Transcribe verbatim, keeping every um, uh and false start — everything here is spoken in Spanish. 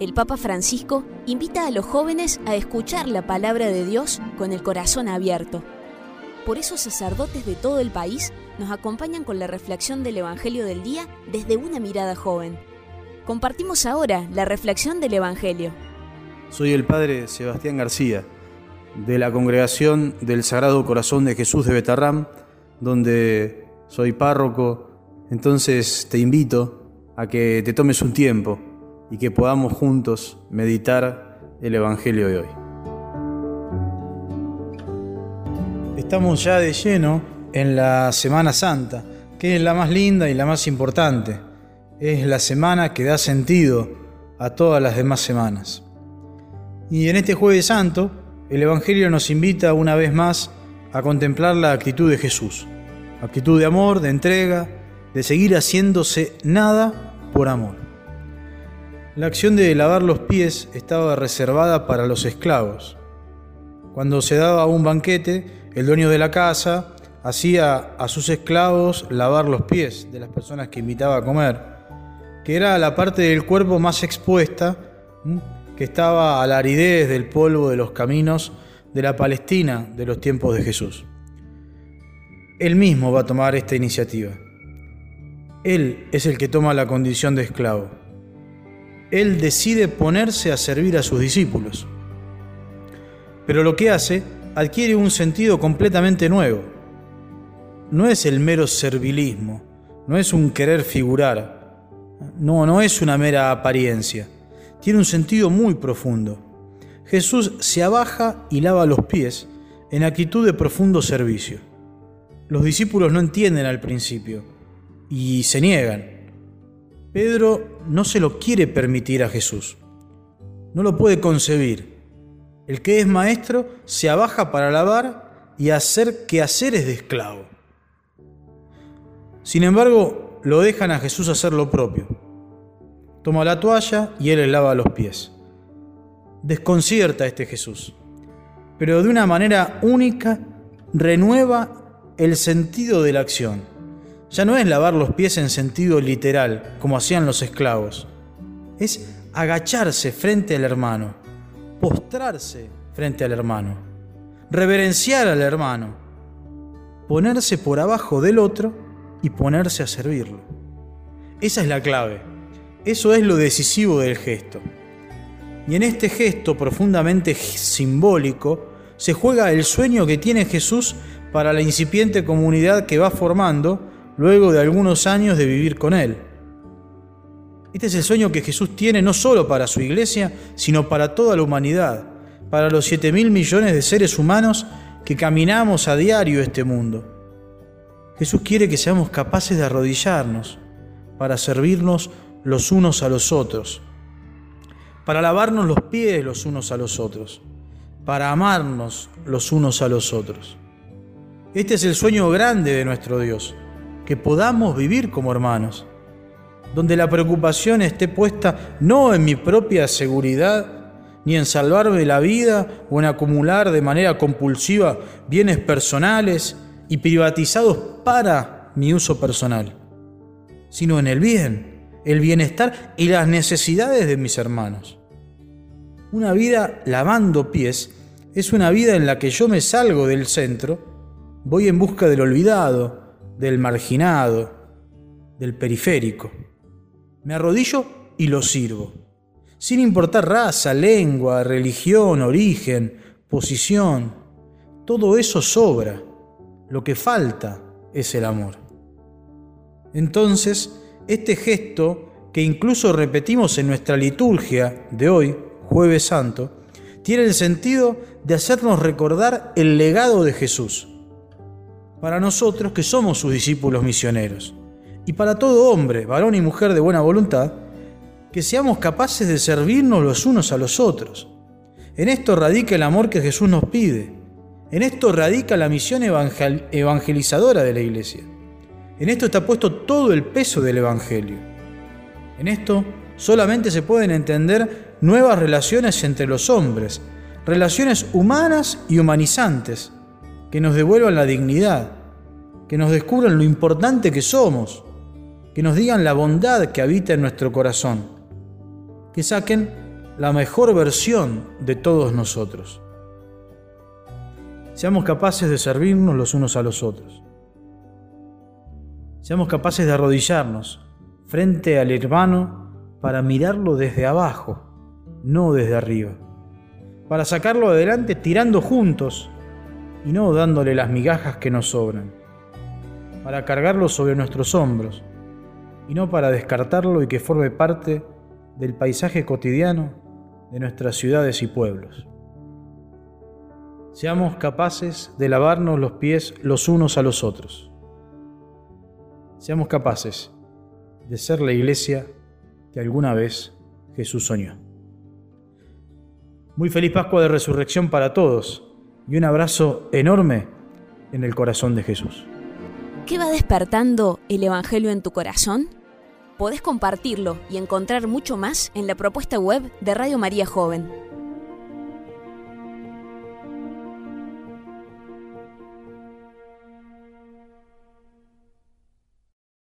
el Papa Francisco invita a los jóvenes a escuchar la palabra de Dios con el corazón abierto. Por eso sacerdotes de todo el país nos acompañan con la reflexión del Evangelio del día desde una mirada joven. Compartimos ahora la reflexión del Evangelio. Soy el Padre Sebastián García, de la Congregación del Sagrado Corazón de Jesús de Betarrám, donde soy párroco. Entonces te invito a que te tomes un tiempo y que podamos juntos meditar el Evangelio de hoy. Estamos ya de lleno en la Semana Santa, que es la más linda y la más importante. Es la semana que da sentido a todas las demás semanas. Y en este Jueves Santo, el Evangelio nos invita una vez más a contemplar la actitud de Jesús. Actitud de amor, de entrega, de seguir haciéndose nada por amor. La acción de lavar los pies estaba reservada para los esclavos. Cuando se daba un banquete, el dueño de la casa hacía a sus esclavos lavar los pies de las personas que invitaba a comer, que era la parte del cuerpo más expuesta, que estaba a la aridez del polvo de los caminos de la Palestina de los tiempos de Jesús. Él mismo va a tomar esta iniciativa. Él es el que toma la condición de esclavo. Él decide ponerse a servir a sus discípulos. Pero lo que hace adquiere un sentido completamente nuevo. No es el mero servilismo, no es un querer figurar, no, no es una mera apariencia. Tiene un sentido muy profundo. Jesús se abaja y lava los pies en actitud de profundo servicio. Los discípulos no entienden al principio y se niegan. Pedro no se lo quiere permitir a Jesús. No lo puede concebir. El que es maestro se abaja para lavar y hacer quehaceres de esclavo. Sin embargo, lo dejan a Jesús hacer lo propio. Toma la toalla y él le lava los pies. Desconcierta a este Jesús, pero de una manera única renueva el sentido de la acción. Ya no es lavar los pies en sentido literal, como hacían los esclavos. Es agacharse frente al hermano, postrarse frente al hermano, reverenciar al hermano, ponerse por abajo del otro y ponerse a servirlo. Esa es la clave. Eso es lo decisivo del gesto. Y en este gesto profundamente simbólico se juega el sueño que tiene Jesús para la incipiente comunidad que va formando luego de algunos años de vivir con Él. Este es el sueño que Jesús tiene no solo para su iglesia, sino para toda la humanidad, para los siete mil millones de seres humanos que caminamos a diario este mundo. Jesús quiere que seamos capaces de arrodillarnos para servirnos los unos a los otros, para lavarnos los pies los unos a los otros, para amarnos los unos a los otros. Este es el sueño grande de nuestro Dios, que podamos vivir como hermanos, donde la preocupación esté puesta no en mi propia seguridad, ni en salvarme la vida o en acumular de manera compulsiva bienes personales y privatizados para mi uso personal, sino en el bien, el bienestar y las necesidades de mis hermanos. Una vida lavando pies es una vida en la que yo me salgo del centro, voy en busca del olvidado, del marginado, del periférico. Me arrodillo y lo sirvo, sin importar raza, lengua, religión, origen, posición. Todo eso sobra. Lo que falta es el amor. Entonces, este gesto, que incluso repetimos en nuestra liturgia de hoy, Jueves Santo, tiene el sentido de hacernos recordar el legado de Jesús, para nosotros que somos sus discípulos misioneros, y para todo hombre, varón y mujer de buena voluntad, que seamos capaces de servirnos los unos a los otros. En esto radica el amor que Jesús nos pide. En esto radica la misión evangel- evangelizadora de la Iglesia. En esto está puesto todo el peso del Evangelio. En esto solamente se pueden entender nuevas relaciones entre los hombres, relaciones humanas y humanizantes, que nos devuelvan la dignidad, que nos descubran lo importante que somos, que nos digan la bondad que habita en nuestro corazón, que saquen la mejor versión de todos nosotros. Seamos capaces de servirnos los unos a los otros. Seamos capaces de arrodillarnos frente al hermano para mirarlo desde abajo, no desde arriba. Para sacarlo adelante tirando juntos y no dándole las migajas que nos sobran. Para cargarlo sobre nuestros hombros y no para descartarlo y que forme parte del paisaje cotidiano de nuestras ciudades y pueblos. Seamos capaces de lavarnos los pies los unos a los otros. Seamos capaces de ser la iglesia que alguna vez Jesús soñó. Muy feliz Pascua de Resurrección para todos y un abrazo enorme en el corazón de Jesús. ¿Qué va despertando el Evangelio en tu corazón? Podés compartirlo y encontrar mucho más en la propuesta web de Radio María Joven.